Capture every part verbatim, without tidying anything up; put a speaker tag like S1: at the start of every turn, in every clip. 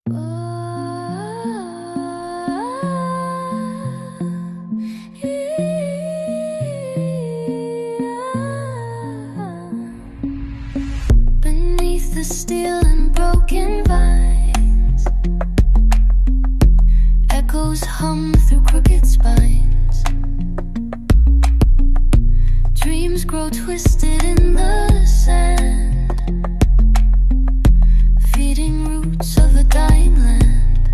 S1: Beneath the steel and broken vines, echoes hum through crooked spines. Dreams grow twisted in the sand, feeding roots of a dying land.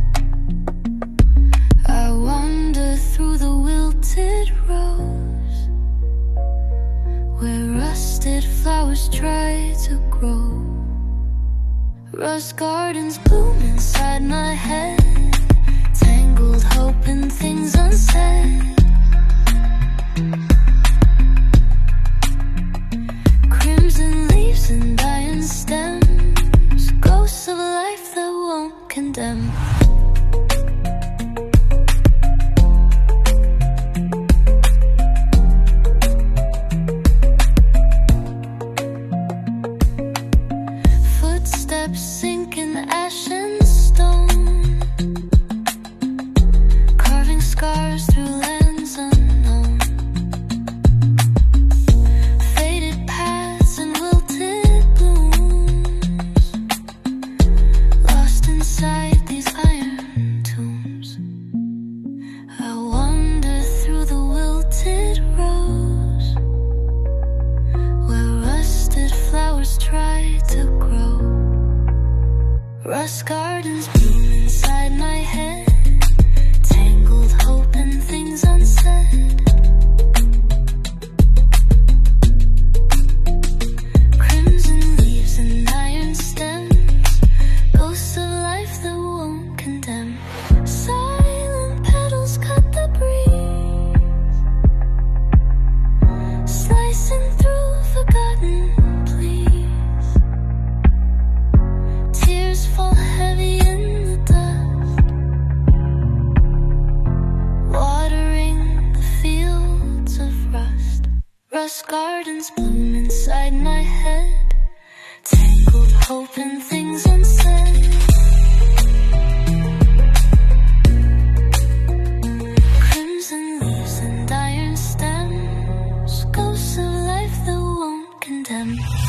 S1: I wander through the wilted rose, where rusted flowers try to grow. Rust gardens bloom inside my head, tangled hope and things unsaid. Crimson leaves and dying stems, ghosts of a life that won't condemn. Footsteps sink in the ashen stone, carving scars through lands unknown. Faded paths and wilted blooms, lost inside these iron tombs. I wander through the wilted rose, where rusted flowers try to grow. Rust gardens bloom inside my head, tangled hope and things unsaid. Crimson leaves and iron stems, ghosts of life that won't condemn. Silent petals cut the breeze, slicing through forgotten pleas. Tears fall heavy in the dust, watering the fields of rust. Rust gardens bloom inside my head, tangled hope and things unsaid. Crimson leaves and iron stems, ghosts of life that won't condemn.